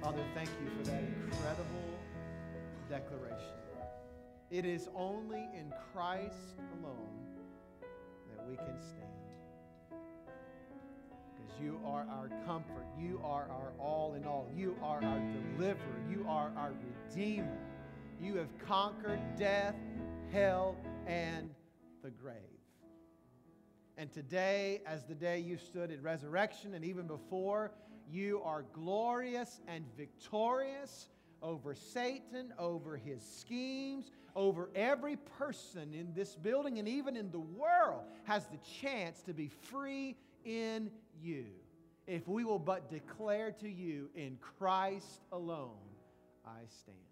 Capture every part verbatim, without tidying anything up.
Father, thank you for that incredible declaration. It is only in Christ alone that we can stand. Because you are our comfort. You are our all in all. You are our deliverer. You are our redeemer. You have conquered death, hell, and the grave. And today, as the day you stood at resurrection and even before, you are glorious and victorious over Satan, over his schemes, over every person in this building and even in the world has the chance to be free in you. If we will but declare to you, in Christ alone, I stand.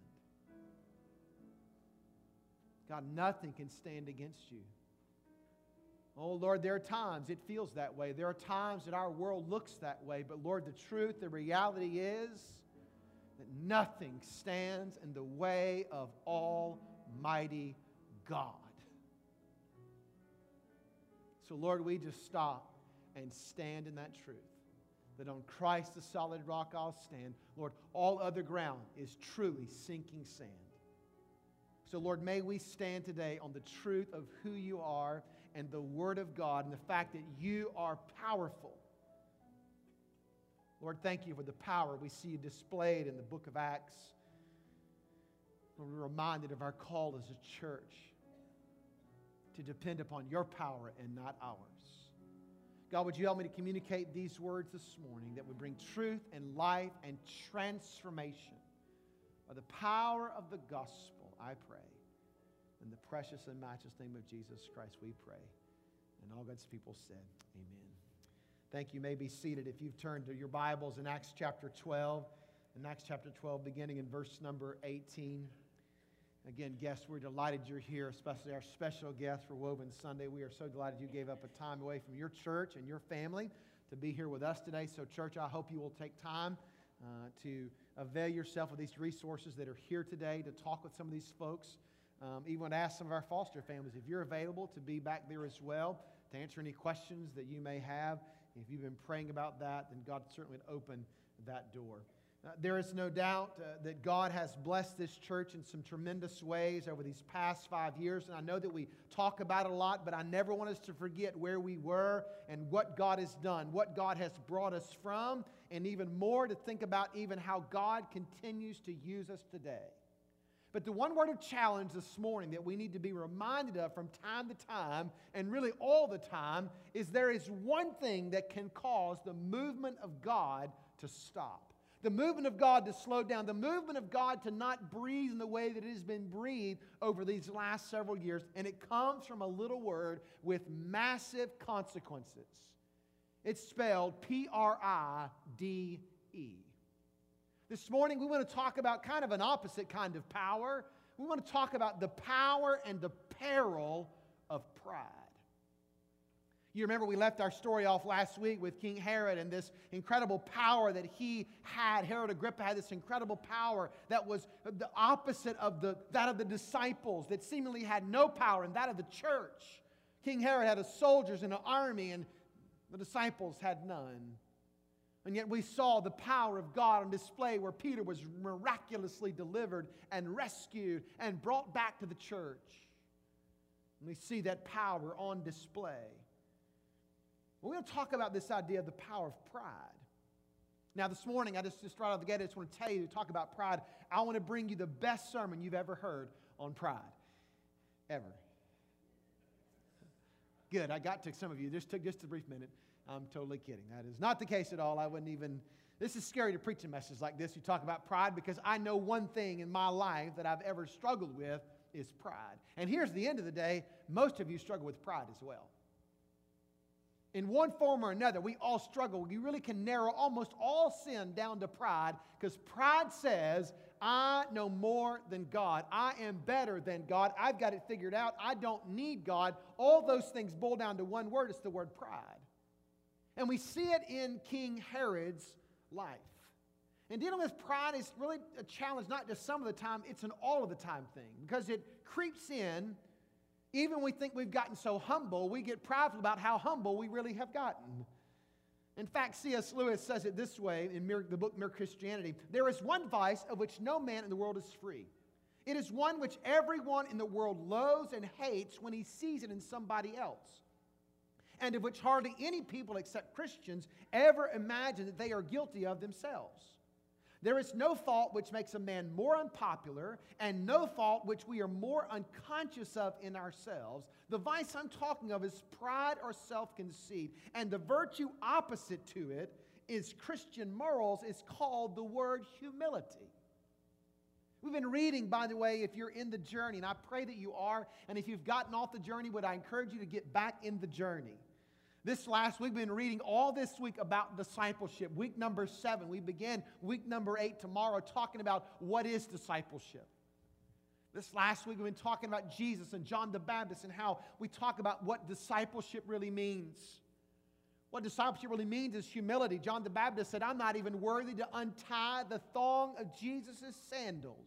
God, nothing can stand against you. Oh, Lord, there are times it feels that way. There are times that our world looks that way. But, Lord, the truth, the reality is that nothing stands in the way of Almighty God. So, Lord, we just stop and stand in that truth. That on Christ, the solid rock, I'll stand. Lord, all other ground is truly sinking sand. So, Lord, may we stand today on the truth of who you are and the Word of God and the fact that you are powerful. Lord, thank you for the power we see displayed in the book of Acts. Lord, we're reminded of our call as a church to depend upon your power and not ours. God, would you help me to communicate these words this morning that would bring truth and life and transformation by the power of the gospel, I pray. In the precious and matchless name of Jesus Christ, we pray. And all God's people said, amen. Thank you. You may be seated. If you've turned to your Bibles in Acts chapter twelve, in Acts chapter twelve, beginning in verse number eighteen. Again, guests, we're delighted you're here, especially our special guest for Woven Sunday. We are so delighted you gave up a time away from your church and your family to be here with us today. So, church, I hope you will take time uh, to avail yourself of these resources that are here today to talk with some of these folks. Um, even want to ask some of our foster families if you're available to be back there as well to answer any questions that you may have. If you've been praying about that, then God certainly would open that door. Uh, there is no doubt uh, that God has blessed this church in some tremendous ways over these past five years. And I know that we talk about it a lot, but I never want us to forget where we were and what God has done, what God has brought us from, and even more to think about even how God continues to use us today. But the one word of challenge this morning that we need to be reminded of from time to time, and really all the time, is there is one thing that can cause the movement of God to stop. The movement of God to slow down. The movement of God to not breathe in the way that it has been breathed over these last several years. And it comes from a little word with massive consequences. It's spelled P R I D E. This morning we want to talk about kind of an opposite kind of power. We want to talk about the power and the peril of pride. You remember we left our story off last week with King Herod and this incredible power that he had. Herod Agrippa had this incredible power that was the opposite of the, that of the disciples that seemingly had no power, and that of the church. King Herod had a soldiers and an army, and the disciples had none. And yet we saw the power of God on display where Peter was miraculously delivered and rescued and brought back to the church. And we see that power on display. We're going to talk about this idea of the power of pride. Now this morning, I just, just right out of the gate, I just want to tell you to talk about pride. I want to bring you the best sermon you've ever heard on pride. Ever. Good, I got to some of you. Just took just a brief minute. I'm totally kidding. That is not the case at all. I wouldn't even... This is scary to preach a message like this. You talk about pride because I know one thing in my life that I've ever struggled with is pride. And here's the end of the day. Most of you struggle with pride as well. In one form or another, we all struggle. You really can narrow almost all sin down to pride because pride says, I know more than God. I am better than God. I've got it figured out. I don't need God. All those things boil down to one word. It's the word pride. And we see it in King Herod's life. And dealing with pride is really a challenge, not just some of the time, it's an all of the time thing. Because it creeps in, even when we think we've gotten so humble, we get prideful about how humble we really have gotten. In fact, C S Lewis says it this way in Mere, the book Mere Christianity. There is one vice of which no man in the world is free. It is one which everyone in the world loathes and hates when he sees it in somebody else, and of which hardly any people except Christians ever imagine that they are guilty of themselves. There is no fault which makes a man more unpopular, and no fault which we are more unconscious of in ourselves. The vice I'm talking of is pride or self-conceit, and the virtue opposite to it is Christian morals, is called the word humility. We've been reading, by the way, if you're in the journey, and I pray that you are, and if you've gotten off the journey, would I encourage you to get back in the journey. This last week, we've been reading all this week about discipleship. Week number seven. We begin week number eight tomorrow talking about what is discipleship. This last week, we've been talking about Jesus and John the Baptist and how we talk about what discipleship really means. What discipleship really means is humility. John the Baptist said, I'm not even worthy to untie the thong of Jesus' sandals.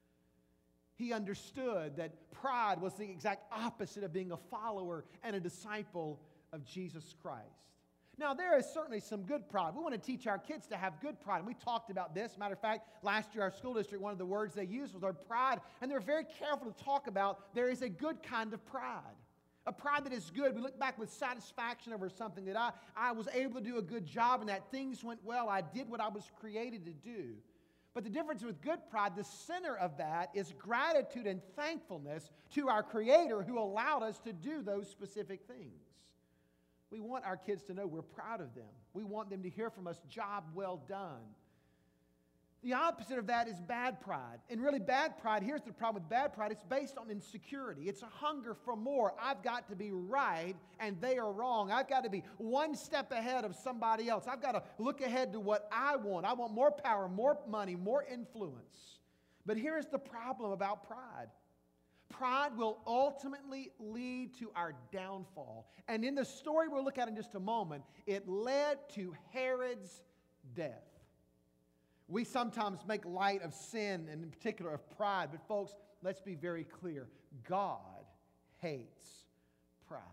He understood that pride was the exact opposite of being a follower and a disciple of Jesus Christ. Now, there is certainly some good pride. We want to teach our kids to have good pride. And we talked about this. Matter of fact, last year our school district, one of the words they used was our pride. And they're very careful to talk about there is a good kind of pride. A pride that is good. We look back with satisfaction over something that I, I was able to do a good job and that things went well. I did what I was created to do. But the difference with good pride, the center of that is gratitude and thankfulness to our Creator who allowed us to do those specific things. We want our kids to know we're proud of them. We want them to hear from us, job well done. The opposite of that is bad pride. And really bad pride, here's the problem with bad pride, it's based on insecurity. It's a hunger for more. I've got to be right and they are wrong. I've got to be one step ahead of somebody else. I've got to look ahead to what I want. I want more power, more money, more influence. But here's the problem about pride. Pride will ultimately lead to our downfall. And in the story we'll look at in just a moment, it led to Herod's death. We sometimes make light of sin, and in particular of pride, but folks, let's be very clear. God hates pride.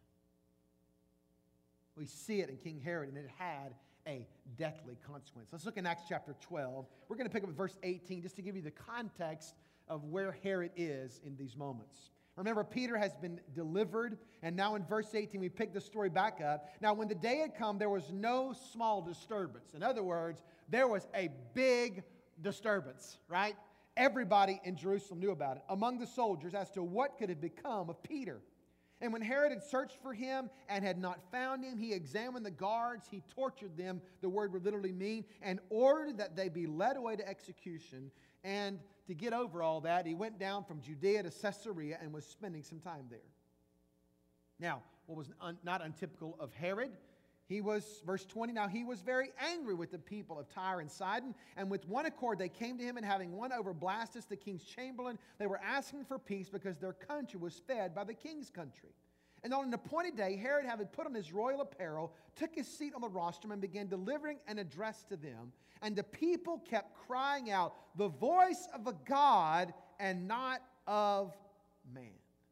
We see it in King Herod, and it had a deathly consequence. Let's look in Acts chapter twelve. We're going to pick up at verse eighteen just to give you the context of where Herod is in these moments. Remember, Peter has been delivered, and now in verse eighteen, we pick the story back up. Now, when the day had come, there was no small disturbance. In other words, there was a big disturbance, right? Everybody in Jerusalem knew about it, among the soldiers, as to what could have become of Peter. And when Herod had searched for him and had not found him, he examined the guards, he tortured them, the word would literally mean, and ordered that they be led away to execution. And to get over all that, he went down from Judea to Caesarea and was spending some time there. Now, what was un- not untypical of Herod, he was, verse twenty, now he was very angry with the people of Tyre and Sidon, and with one accord they came to him, and having won over Blastus, the king's chamberlain, they were asking for peace because their country was fed by the king's country. And on an appointed day, Herod, having put on his royal apparel, took his seat on the rostrum and began delivering an address to them. And the people kept crying out, the voice of a God and not of man.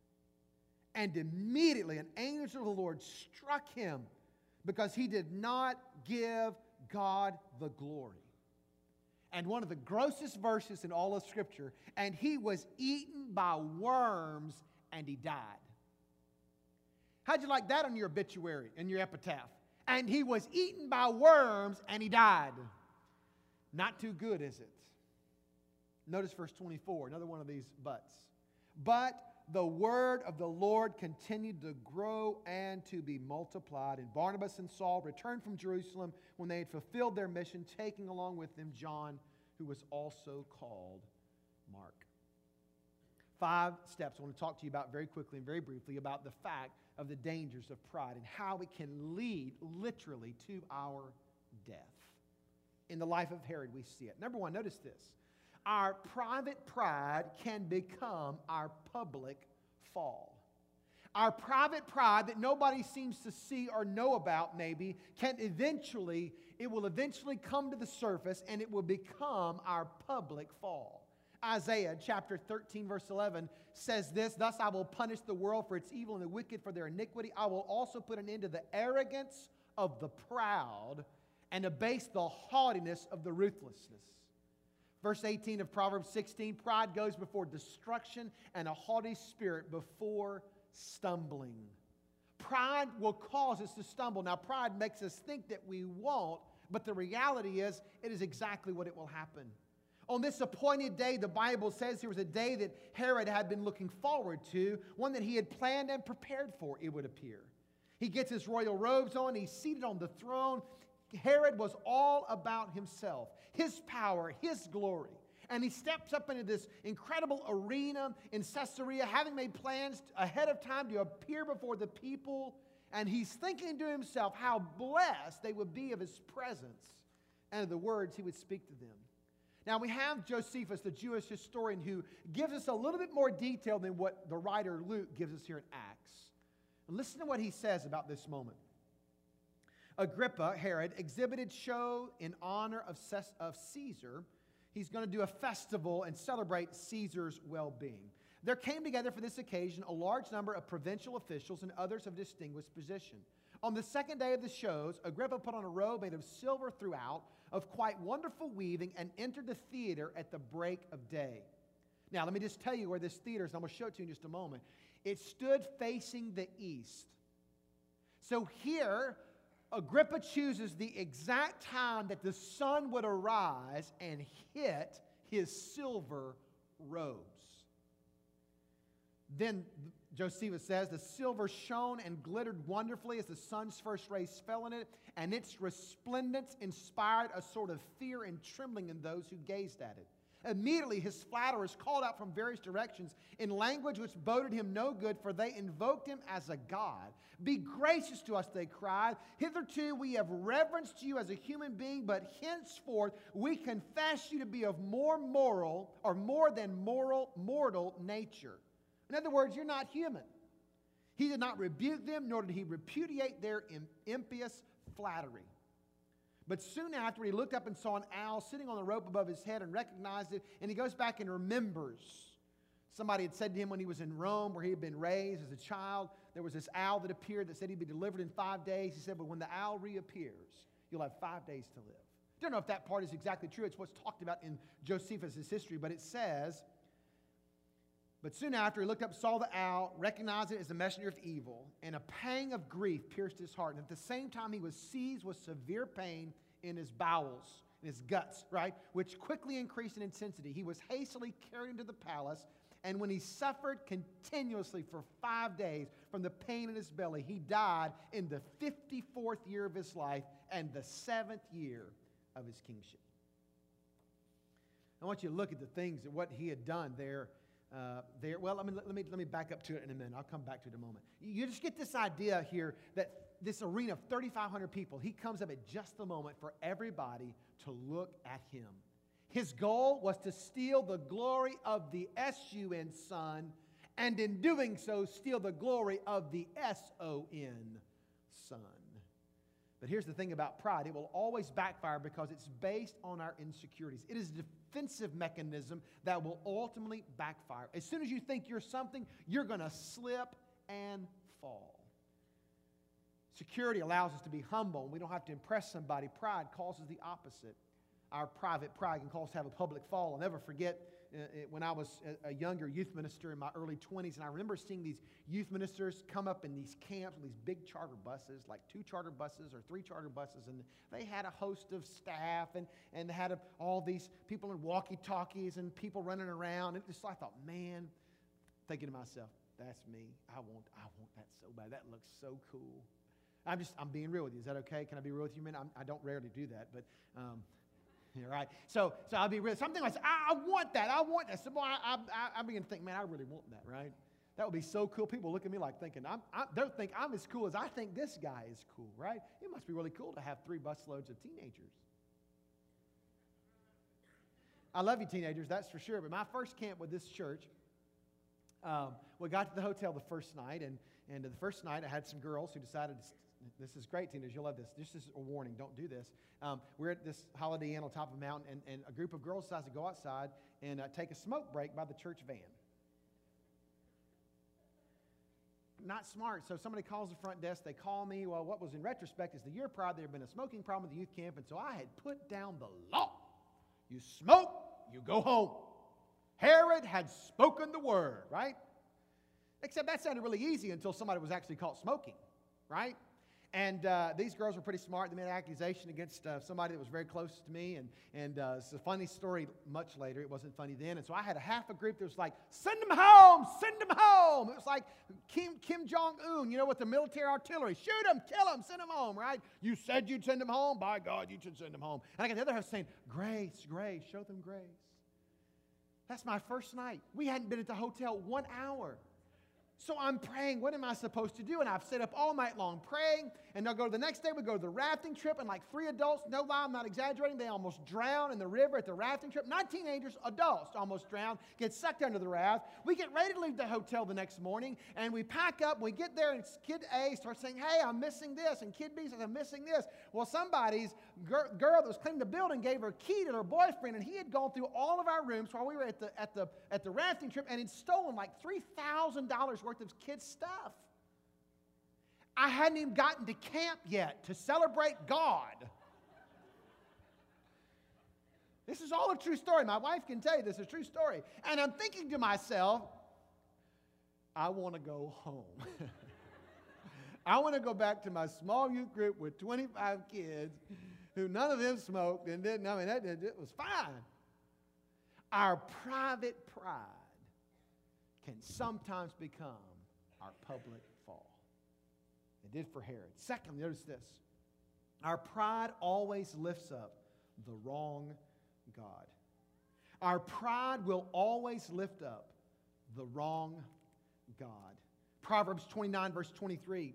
And immediately an angel of the Lord struck him because he did not give God the glory. And one of the grossest verses in all of Scripture, and he was eaten by worms and he died. How'd you like that on your obituary and your epitaph? And he was eaten by worms and he died. Not too good, is it? Notice verse twenty-four, another one of these buts. But the word of the Lord continued to grow and to be multiplied. And Barnabas and Saul returned from Jerusalem when they had fulfilled their mission, taking along with them John, who was also called Mark. Five steps I want to talk to you about very quickly and very briefly about the fact of the dangers of pride and how it can lead literally to our death. In the life of Herod, we see it. Number one, notice this. Our private pride can become our public fall. Our private pride that nobody seems to see or know about maybe can eventually, it will eventually come to the surface and it will become our public fall. Isaiah chapter thirteen verse eleven says this, thus I will punish the world for its evil and the wicked for their iniquity. I will also put an end to the arrogance of the proud and abase the haughtiness of the ruthlessness. Verse eighteen of Proverbs sixteen, pride goes before destruction and a haughty spirit before stumbling. Pride will cause us to stumble. Now, pride makes us think that we won't, but the reality is it is exactly what it will happen. On this appointed day, the Bible says here was a day that Herod had been looking forward to, one that he had planned and prepared for, it would appear. He gets his royal robes on, he's seated on the throne. Herod was all about himself, his power, his glory. And he steps up into this incredible arena in Caesarea, having made plans ahead of time to appear before the people. And he's thinking to himself how blessed they would be of his presence and of the words he would speak to them. Now we have Josephus, the Jewish historian, who gives us a little bit more detail than what the writer Luke gives us here in Acts. And listen to what he says about this moment. Agrippa, Herod, exhibited show in honor of Caesar. He's going to do a festival and celebrate Caesar's well-being. There came together for this occasion a large number of provincial officials and others of distinguished position. On the second day of the shows, Agrippa put on a robe made of silver throughout, of quite wonderful weaving, and entered the theater at the break of day. Now, let me just tell you where this theater is, and I'm going to show it to you in just a moment. It stood facing the east. So here, Agrippa chooses the exact time that the sun would arise and hit his silver robes. Then Josephus says, the silver shone and glittered wonderfully as the sun's first rays fell in it, and its resplendence inspired a sort of fear and trembling in those who gazed at it. Immediately his flatterers called out from various directions in language which boded him no good, for they invoked him as a god. Be gracious to us, they cried. Hitherto we have reverenced you as a human being, but henceforth we confess you to be of more moral, or more than moral, mortal nature. In other words, you're not human. He did not rebuke them, nor did he repudiate their impious flattery. But soon after, he looked up and saw an owl sitting on the rope above his head and recognized it, and he goes back and remembers. Somebody had said to him when he was in Rome, where he had been raised as a child, there was this owl that appeared that said he'd be delivered in five days. He said, but when the owl reappears, you'll have five days to live. I don't know if that part is exactly true. It's what's talked about in Josephus' history, but it says, but soon after, he looked up, saw the owl, recognized it as the messenger of evil, and a pang of grief pierced his heart. And at the same time, he was seized with severe pain in his bowels, in his guts, right, which quickly increased in intensity. He was hastily carried into the palace, and when he suffered continuously for five days from the pain in his belly, he died in the fifty-fourth year of his life and the seventh year of his kingship. I want you to look at the things that what he had done there. Uh, there, well, let me, let, me, let me back up to it in a minute. I'll come back to it in a moment. You just get this idea here that this arena of thirty-five hundred people, he comes up at just the moment for everybody to look at him. His goal was to steal the glory of the S U N Son, and in doing so, steal the glory of the S O N Son. But here's the thing about pride. It will always backfire because it's based on our insecurities. It is a defensive mechanism that will ultimately backfire. As soon as you think you're something, you're going to slip and fall. Security allows us to be humble, and we don't have to impress somebody. Pride causes the opposite. Our private pride can cause us to have a public fall. I'll never forget uh, it, when I was a, a younger youth minister in my early twenties, and I remember seeing these youth ministers come up in these camps with these big charter buses, like two charter buses or three charter buses, and they had a host of staff, and, and they had a, all these people in walkie-talkies and people running around. And just I thought, man, thinking to myself, that's me. I want, I want that so bad. That looks so cool. I'm just, I'm being real with you. Is that okay? Can I be real with you, man? I'm, I don't rarely do that, but... Um, Yeah, right. So, so I'll be real. Something like, I, I want that. I want that. So, boy, I, I, I begin to think, man, I really want that, right? That would be so cool. People look at me like thinking, I'm, I, they'll think I'm as cool as I think this guy is cool, right? It must be really cool to have three busloads of teenagers. I love you, teenagers, that's for sure. But my first camp with this church, um, we got to the hotel the first night, and, and the first night I had some girls who decided to. This is great, teenagers. You'll love this. This is a warning. Don't do this. Um, we're at this Holiday Inn on top of a mountain, and, and a group of girls decides to go outside and uh, take a smoke break by the church van. not smart. So somebody calls the front desk. They call me. Well, what was in retrospect is the year prior there had been a smoking problem at the youth camp, and so I had put down the law. You smoke, you go home. Herod had spoken the word, right? Except that sounded really easy until somebody was actually caught smoking, right? And uh, these girls were pretty smart. They made an accusation against uh, somebody that was very close to me. And, and uh, it's a funny story much later. It wasn't funny then. And so I had a half a group that was like, send them home, send them home. It was like Kim, Kim Jong-un, you know, with the military artillery. Shoot them, kill them, send them home, right? You said you'd send them home. By God, you should send them home. And I got the other half saying, grace, grace, show them grace. That's my first night. We hadn't been at the hotel one hour. So I'm praying, what am I supposed to do? And I've stayed up all night long praying. And they'll go to the next day, we go to the rafting trip, and like three adults, no lie, I'm not exaggerating, they almost drown in the river at the rafting trip. Not teenagers, adults almost drown, get sucked under the raft. We get ready to leave the hotel the next morning, and we pack up, we get there, and kid A starts saying, hey, I'm missing this, and kid B says, I'm missing this. Well, somebody's girl, girl that was cleaning the building gave her a key to her boyfriend, and he had gone through all of our rooms while we were at the, at the, at the rafting trip, and he'd stolen like three thousand dollars worth of kids' stuff. I hadn't even gotten to camp yet to celebrate God. This is all a true story. My wife can tell you this is a true story. And I'm thinking to myself, I want to go home. I want to go back to my small youth group with twenty-five kids who none of them smoked and didn't. I mean, that, it was fine. Our private pride can sometimes become our public fall. It did for Herod. Second, notice this. Our pride always lifts up the wrong God. Our pride will always lift up the wrong God. Proverbs twenty-nine, verse twenty-three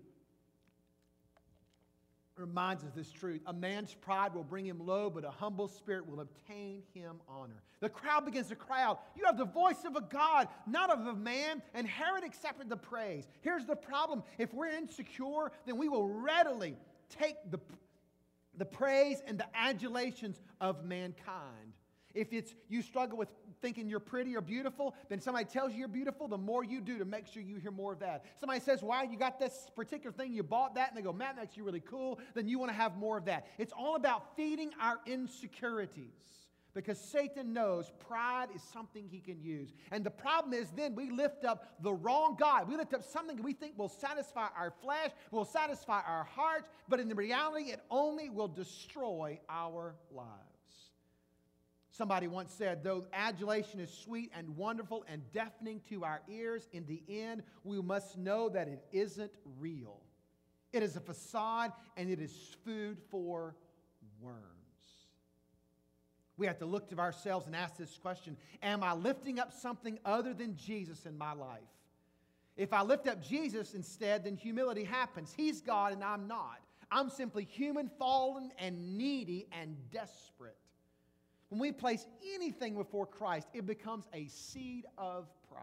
reminds us this truth. A man's pride will bring him low, but a humble spirit will obtain him honor. The crowd begins to cry out, you have the voice of a God, not of a man, and Herod accepted the praise. Here's the problem. If we're insecure, then we will readily take the, the praise and the adulations of mankind. If it's you struggle with thinking you're pretty or beautiful, then somebody tells you you're beautiful, the more you do to make sure you hear more of that. Somebody says, why you got this particular thing, you bought that, and they go, Matt, makes you really cool, then you want to have more of that. It's all about feeding our insecurities because Satan knows pride is something he can use. And the problem is then we lift up the wrong God. We lift up something we think will satisfy our flesh, will satisfy our hearts, but in the reality, it only will destroy our lives. Somebody once said, though adulation is sweet and wonderful and deafening to our ears, in the end, we must know that it isn't real. It is a facade, and it is food for worms. We have to look to ourselves and ask this question, am I lifting up something other than Jesus in my life? If I lift up Jesus instead, then humility happens. He's God and I'm not. I'm simply human, fallen, and needy and desperate. When we place anything before Christ, it becomes a seed of pride.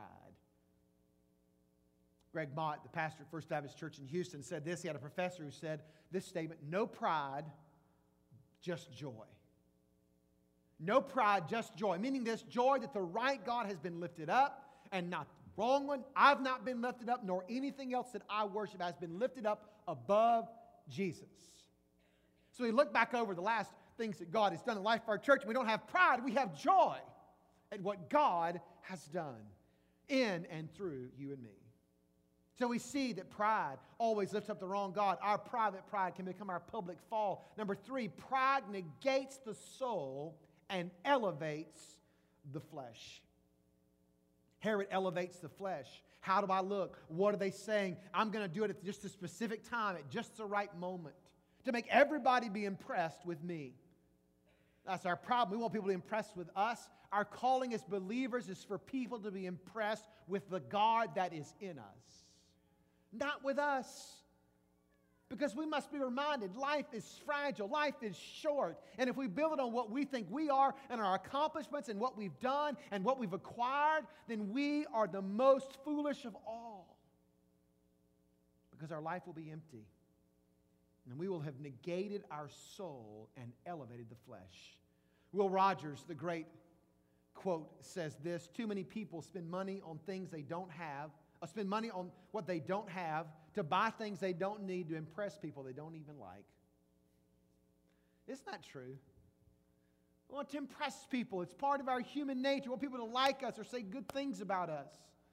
Greg Mott, the pastor at First Baptist Church in Houston, said this. He had a professor who said this statement, no pride, just joy. No pride, just joy. Meaning this joy that the right God has been lifted up and not the wrong one. I've not been lifted up, nor anything else that I worship has been lifted up above Jesus. So we look back over the last things that God has done in life of our church. We don't have pride, we have joy at what God has done in and through you and me. So we see that pride always lifts up the wrong God. Our private pride can become our public fall. Number three, pride negates the soul and elevates the flesh. Herod elevates the flesh. How do I look? What are they saying? I'm going to do it at just a specific time, at just the right moment, to make everybody be impressed with me. That's our problem. We want people to be impressed with us. Our calling as believers is for people to be impressed with the God that is in us, not with us. Because we must be reminded life is fragile, life is short. And if we build it on what we think we are and our accomplishments and what we've done and what we've acquired, then we are the most foolish of all. Because our life will be empty. And we will have negated our soul and elevated the flesh. Will Rogers, the great quote, says this, too many people spend money on things they don't have, They'll spend money on what they don't have, to buy things they don't need, to impress people they don't even like. Isn't that true? We want to impress people. It's part of our human nature. We want people to like us or say good things about us.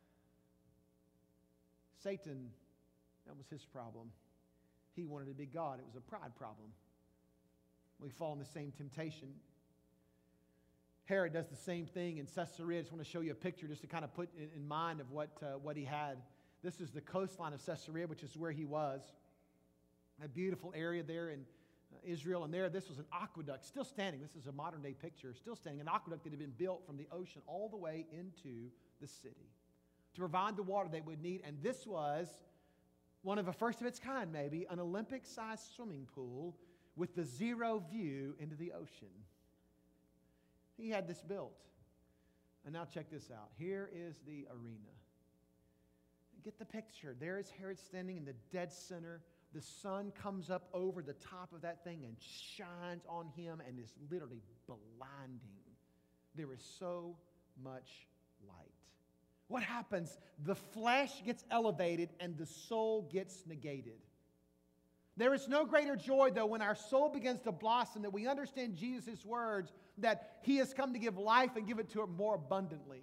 Satan, that was his problem. He wanted to be God. It was a pride problem. We fall in the same temptation. Herod does the same thing in Caesarea. I just want to show you a picture just to kind of put in mind of what, uh, what he had. This is the coastline of Caesarea, which is where he was. A beautiful area there in Israel, and there, this was an aqueduct, still standing. This is a modern-day picture, still standing, an aqueduct that had been built from the ocean all the way into the city to provide the water they would need. And this was one of a first of its kind, maybe, an Olympic-sized swimming pool with the zero view into the ocean. He had this built. And now check this out. Here is the arena. Get the picture. There is Herod standing in the dead center. The sun comes up over the top of that thing and shines on him and is literally blinding. There is so much light. What happens? The flesh gets elevated and the soul gets negated. There is no greater joy, though, when our soul begins to blossom, that we understand Jesus' words, that He has come to give life and give it to it more abundantly.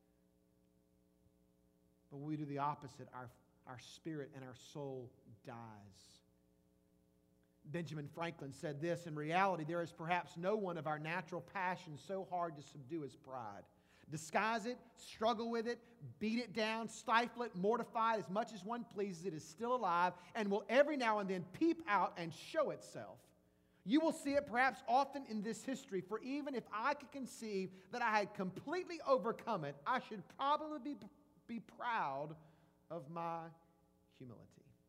But when we do the opposite, our Our spirit and our soul dies. Benjamin Franklin said this, in reality, there is perhaps no one of our natural passions so hard to subdue as pride. Disguise it, struggle with it, beat it down, stifle it, mortify it as much as one pleases. It is still alive and will every now and then peep out and show itself. You will see it perhaps often in this history, for even if I could conceive that I had completely overcome it, I should probably be, be proud of my humility.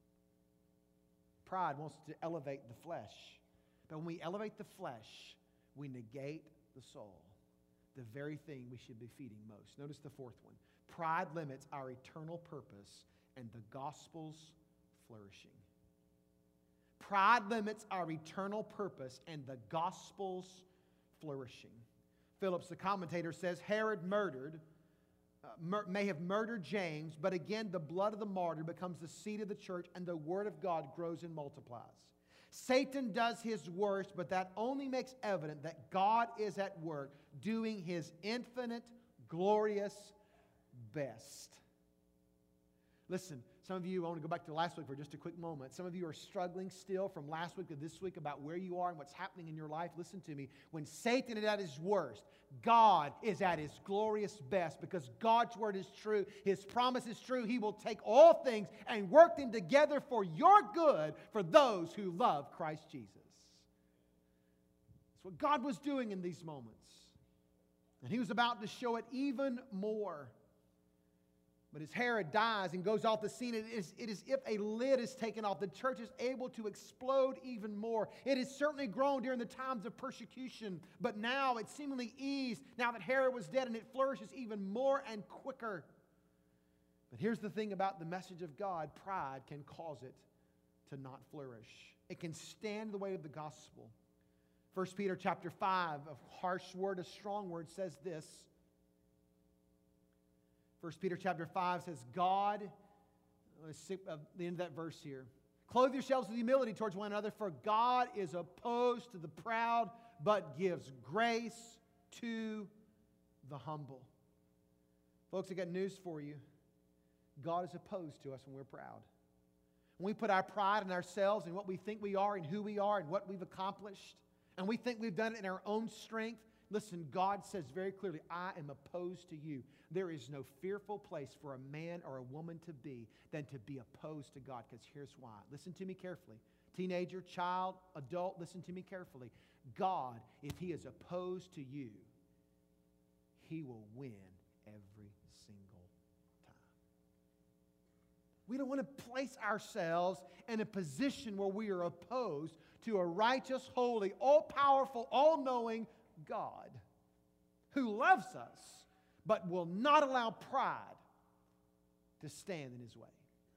Pride wants to elevate the flesh. But when we elevate the flesh, we negate the soul, the very thing we should be feeding most. Notice the fourth one. Pride limits our eternal purpose and the gospel's flourishing. Pride limits our eternal purpose and the gospel's flourishing. Phillips, the commentator, says Herod murdered Uh, mur- may have murdered James, but again, the blood of the martyr becomes the seed of the church, and the word of God grows and multiplies. Satan does his worst, but that only makes evident that God is at work, doing His infinite, glorious best. Listen, some of you, I want to go back to last week for just a quick moment. Some of you are struggling still from last week to this week about where you are and what's happening in your life. Listen to me. When Satan is at his worst, God is at His glorious best, because God's word is true. His promise is true. He will take all things and work them together for your good for those who love Christ Jesus. That's what God was doing in these moments. And He was about to show it even more. But as Herod dies and goes off the scene, it is, it is if a lid is taken off. The church is able to explode even more. It has certainly grown during the times of persecution, but now it's seemingly eased now that Herod was dead, and it flourishes even more and quicker. But here's the thing about the message of God. Pride can cause it to not flourish. It can stand in the way of the gospel. First Peter chapter five, a harsh word, a strong word, says this. First Peter chapter five says, God, let's see uh, the end of that verse here. Clothe yourselves with humility towards one another, for God is opposed to the proud, but gives grace to the humble. Folks, I got news for you. God is opposed to us when we're proud. When we put our pride in ourselves and what we think we are and who we are and what we've accomplished, and we think we've done it in our own strength, listen, God says very clearly, I am opposed to you. There is no fearful place for a man or a woman to be than to be opposed to God, because here's why. Listen to me carefully. Teenager, child, adult, listen to me carefully. God, if He is opposed to you, He will win every single time. We don't want to place ourselves in a position where we are opposed to a righteous, holy, all-powerful, all-knowing God who loves us but will not allow pride to stand in His way.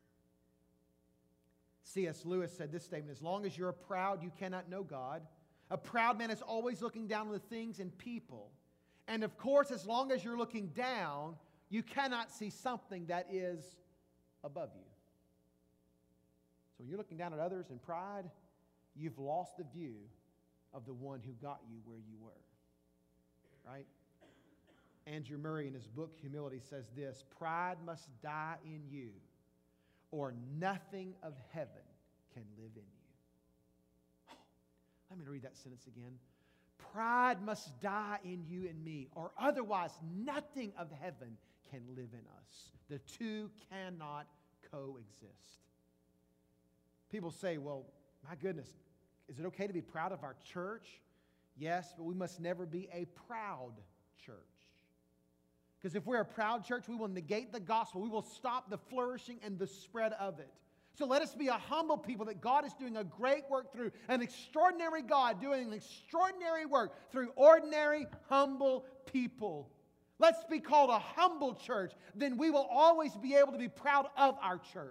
C S Lewis said this statement, as long as you're proud, you cannot know God. A proud man is always looking down on the things and people. And of course, as long as you're looking down, you cannot see something that is above you. So when you're looking down at others in pride, you've lost the view of the one who got you where you were. Right? Andrew Murray in his book, Humility, says this: pride must die in you, or nothing of heaven can live in you. Let me read that sentence again. Pride must die in you and me, or otherwise nothing of heaven can live in us. The two cannot coexist. People say, well, my goodness, is it okay to be proud of our church? Yes, but we must never be a proud church. Because if we're a proud church, we will negate the gospel. We will stop the flourishing and the spread of it. So let us be a humble people that God is doing a great work through, an extraordinary God doing an extraordinary work through ordinary, humble people. Let's be called a humble church. Then we will always be able to be proud of our church.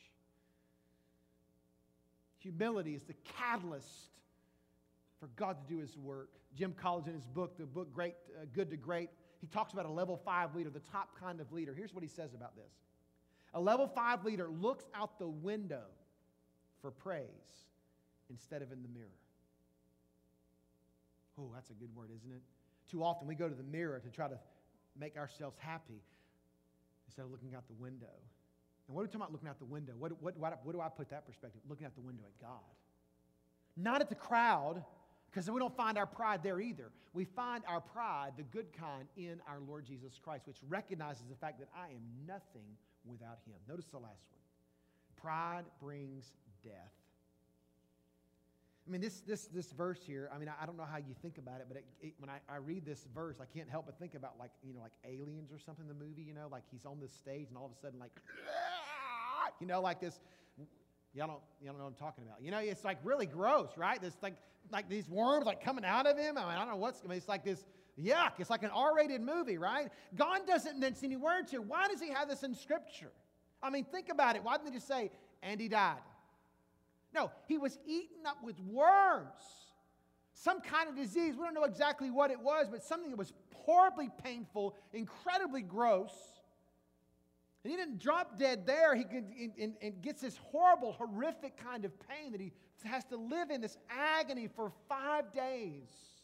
Humility is the catalyst for God to do His work. Jim Collins, in his book, the book Great, uh, Good to Great, he talks about a level five leader, the top kind of leader. Here's what he says about this. A level five leader looks out the window for praise instead of in the mirror. Oh, that's a good word, isn't it? Too often we go to the mirror to try to make ourselves happy instead of looking out the window. And what are we talking about looking out the window? What, what, what, what do I put that perspective? Looking out the window at God. Not at the crowd, because we don't find our pride there either. We find our pride, the good kind, in our Lord Jesus Christ, which recognizes the fact that I am nothing without Him. Notice the last one. Pride brings death. I mean, this this this verse here, I mean, I, I don't know how you think about it, but it, it, when I, I read this verse, I can't help but think about, like, you know, like Aliens or something, the movie, you know, like he's on this stage and all of a sudden, like, you know, like this. Y'all don't, y'all don't know what I'm talking about. You know, it's like really gross, right? This like, like these worms like coming out of him. I mean, I don't know what's, I mean, it's like this, yuck. It's like an R-rated movie, right? God doesn't mince any words here. Why does He have this in Scripture? I mean, think about it. Why didn't He just say, and He died? No, He was eaten up with worms. Some kind of disease. We don't know exactly what it was, but something that was horribly painful, incredibly gross. And He didn't drop dead there. He could, and, and gets this horrible, horrific kind of pain that He has to live in, this agony for five days.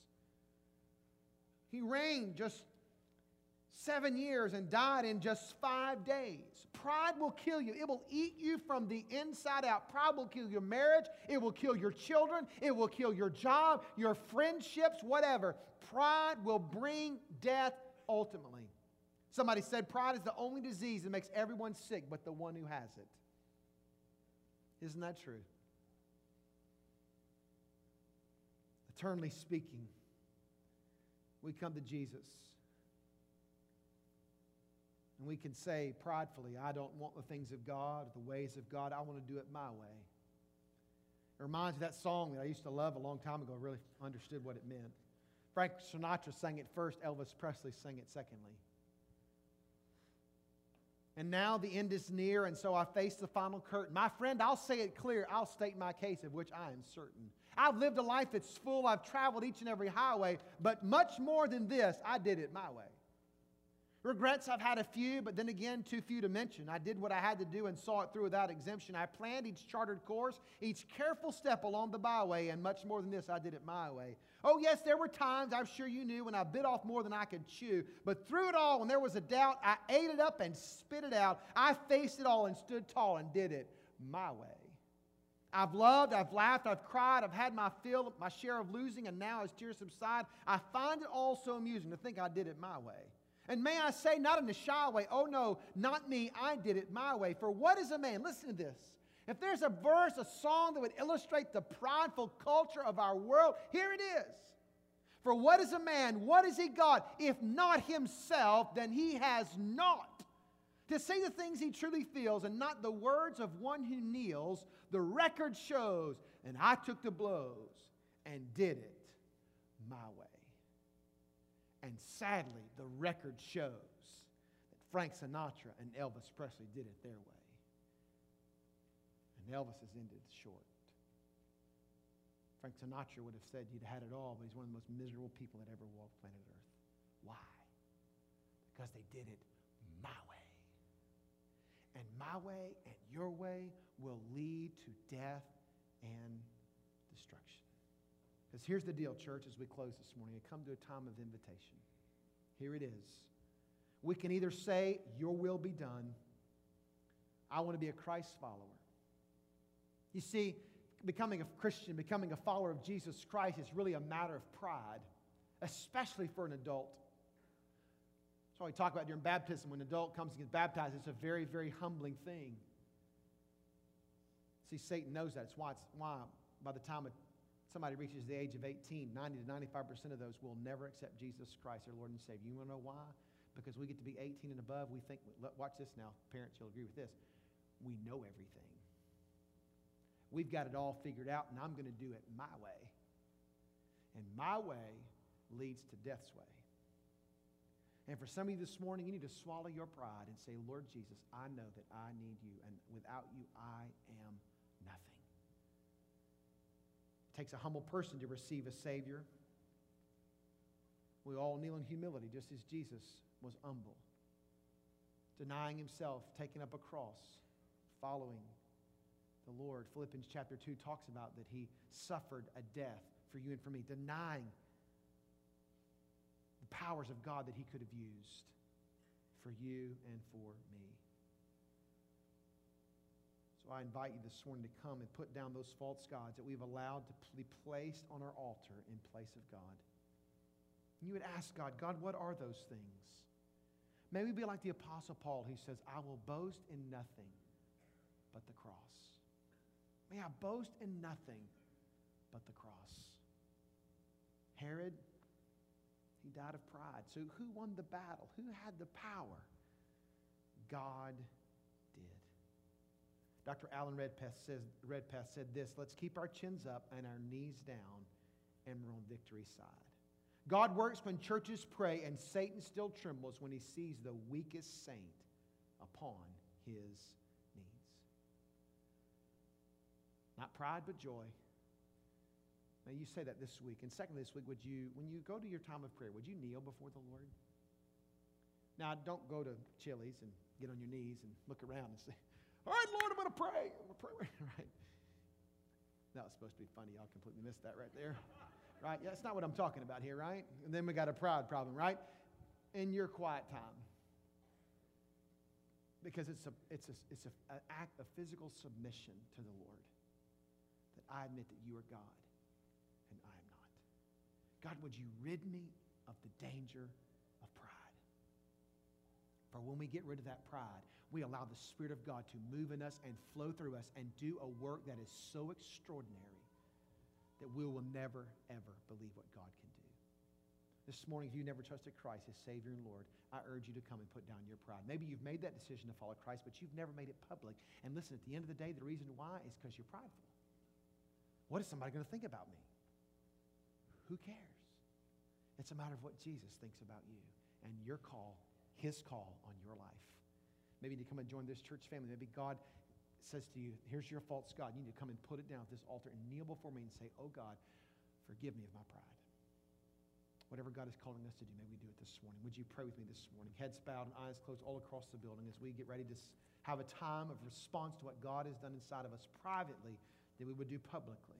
He reigned just seven years and died in just five days. Pride will kill you. It will eat you from the inside out. Pride will kill your marriage. It will kill your children. It will kill your job, your friendships, whatever. Pride will bring death ultimately. Somebody said pride is the only disease that makes everyone sick but the one who has it. Isn't that true? Eternally speaking, we come to Jesus and we can say pridefully, I don't want the things of God, the ways of God. I want to do it my way. It reminds me of that song that I used to love a long time ago. I really understood what it meant. Frank Sinatra sang it first. Elvis Presley sang it secondly. And now the end is near, and so I face the final curtain. My friend, I'll say it clear. I'll state my case, of which I am certain. I've lived a life that's full. I've traveled each and every highway. But much more than this, I did it my way. Regrets, I've had a few, but then again, too few to mention. I did what I had to do and saw it through without exemption. I planned each chartered course, each careful step along the byway, and much more than this, I did it my way. Oh, yes, there were times, I'm sure you knew, when I bit off more than I could chew. But through it all, when there was a doubt, I ate it up and spit it out. I faced it all and stood tall and did it my way. I've loved, I've laughed, I've cried, I've had my fill, my share of losing, and now as tears subside, I find it all so amusing to think I did it my way. And may I say, not in a shy way, oh no, not me, I did it my way. For what is a man? Listen to this. If there's a verse, a song that would illustrate the prideful culture of our world, here it is. For what is a man? What is he got? If not himself, then he has naught. To say the things he truly feels and not the words of one who kneels, the record shows, and I took the blows and did it my way. And sadly, the record shows that Frank Sinatra and Elvis Presley did it their way. And Elvis has ended short. Frank Sinatra would have said you'd had it all, but he's one of the most miserable people that ever walked planet Earth. Why? Because they did it my way. And my way and your way will lead to death and destruction. Because here's the deal, church, as we close this morning. I come to a time of invitation. Here it is. We can either say, your will be done. I want to be a Christ follower. You see, becoming a Christian, becoming a follower of Jesus Christ is really a matter of pride, especially for an adult. That's why we talk about during baptism. When an adult comes and gets baptized, it's a very, very humbling thing. See, Satan knows that. It's why, it's why by the time somebody reaches the age of eighteen, ninety to ninety-five percent of those will never accept Jesus Christ, their Lord and Savior. You want to know why? Because we get to be eighteen and above. We think, watch this now, parents, you'll agree with this. We know everything. We've got it all figured out, and I'm going to do it my way. And my way leads to death's way. And for some of you this morning, you need to swallow your pride and say, Lord Jesus, I know that I need you, and without you, I am nothing. It takes a humble person to receive a Savior. We all kneel in humility, just as Jesus was humble, denying himself, taking up a cross, following the Lord. Philippians chapter two talks about that he suffered a death for you and for me, denying the powers of God that he could have used for you and for me. So I invite you this morning to come and put down those false gods that we've allowed to be placed on our altar in place of God. And you would ask God, God, what are those things? May we be like the Apostle Paul, who says, I will boast in nothing but the cross. May I boast in nothing but the cross. Herod, he died of pride. So who won the battle? Who had the power? God did. Doctor Alan Redpath says, Redpath said this, let's keep our chins up and our knees down, and we're on victory's side. God works when churches pray, and Satan still trembles when he sees the weakest saint upon his knees. Not pride, but joy. Now you say that this week. And secondly, this week, would you, when you go to your time of prayer, would you kneel before the Lord? Now, don't go to Chili's and get on your knees and look around and say, all right, Lord, I'm going to pray. I'm going to pray, right? That was supposed to be funny. Y'all completely missed that right there. Right? Yeah, that's not what I'm talking about here, right? And then we got a pride problem, right? In your quiet time. Because it's a it's a it's a, an act of physical submission to the Lord. That I admit that you are God and I am not. God, would you rid me of the danger of pride? For when we get rid of that pride, we allow the Spirit of God to move in us and flow through us and do a work that is so extraordinary that we will never, ever believe what God can do. This morning, if you never trusted Christ as Savior and Lord, I urge you to come and put down your pride. Maybe you've made that decision to follow Christ, but you've never made it public. And listen, at the end of the day, the reason why is because you're prideful. What is somebody going to think about me? Who cares? It's a matter of what Jesus thinks about you and your call, his call on your life. Maybe you need to come and join this church family. Maybe God says to you, here's your false God. You need to come and put it down at this altar and kneel before me and say, oh God, forgive me of my pride. Whatever God is calling us to do, may we do it this morning. Would you pray with me this morning? Heads bowed and eyes closed all across the building as we get ready to have a time of response to what God has done inside of us privately that we would do publicly.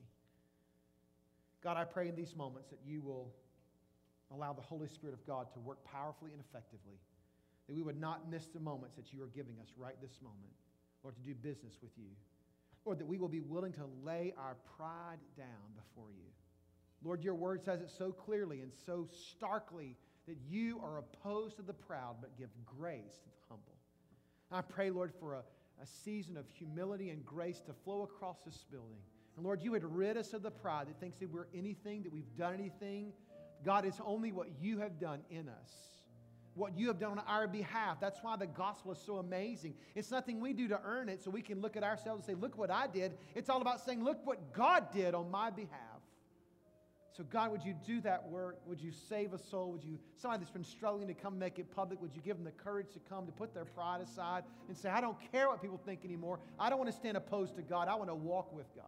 God, I pray in these moments that you will allow the Holy Spirit of God to work powerfully and effectively, that we would not miss the moments that you are giving us right this moment, Lord, to do business with you. Lord, that we will be willing to lay our pride down before you. Lord, your word says it so clearly and so starkly that you are opposed to the proud but give grace to the humble. I pray, Lord, for a, a season of humility and grace to flow across this building. And Lord, you would rid us of the pride that thinks that we're anything, that we've done anything. God, it's only what you have done in us, what you have done on our behalf. That's why the gospel is so amazing. It's nothing we do to earn it so we can look at ourselves and say, look what I did. It's all about saying, look what God did on my behalf. So God, would you do that work? Would you save a soul? Would you, somebody that's been struggling to come make it public, would you give them the courage to come, to put their pride aside and say, I don't care what people think anymore. I don't want to stand opposed to God. I want to walk with God.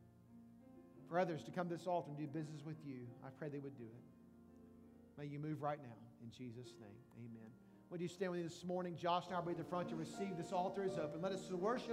For others to come to this altar and do business with you, I pray they would do it. May you move right now. In Jesus' name, amen. Would you stand with me this morning? Josh and I will be at the front to receive. This altar is open. Let us worship.